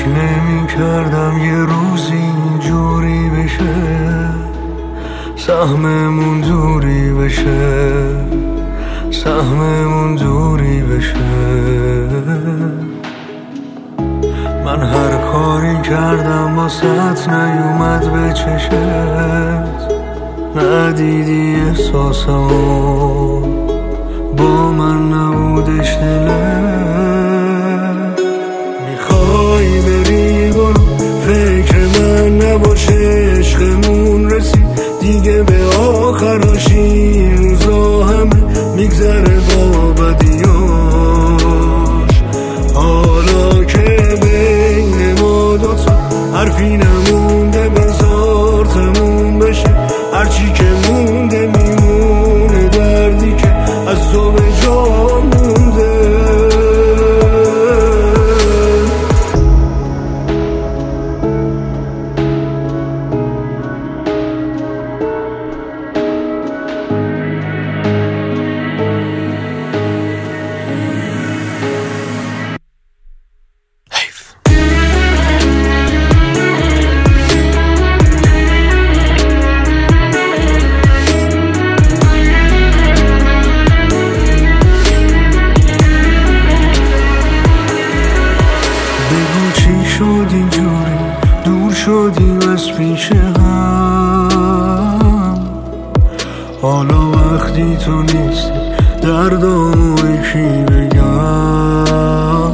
فکر نمی کردم یه روزی اینجوری بشه، سهممون دوری بشه، سهممون دوری بشه. من هر کاری کردم واسه نیومد به چشت، ندیدی احساسمو، با من نبودش دلت. میخوای بری برو، فکر من نباشه، عشقمون رسید دیگه به آخراشی، روزا همه میگذره با بدیاش. حالا که بین ما دوتا حرفی نمونده، بذار تموم بشه، هرچی که مونده میمونه، دردی که از تو به جا مونده. شد اینجوری دور شدیم از پیش هم، حالا وقتی تو نیستی دردامو یکی بگم.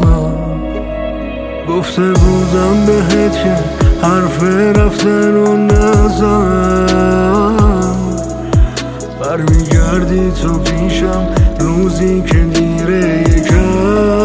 گفته بودم بهت که حرف رفتن رو نزن، برمیگردی تو پیشم روزی که دیره یکم.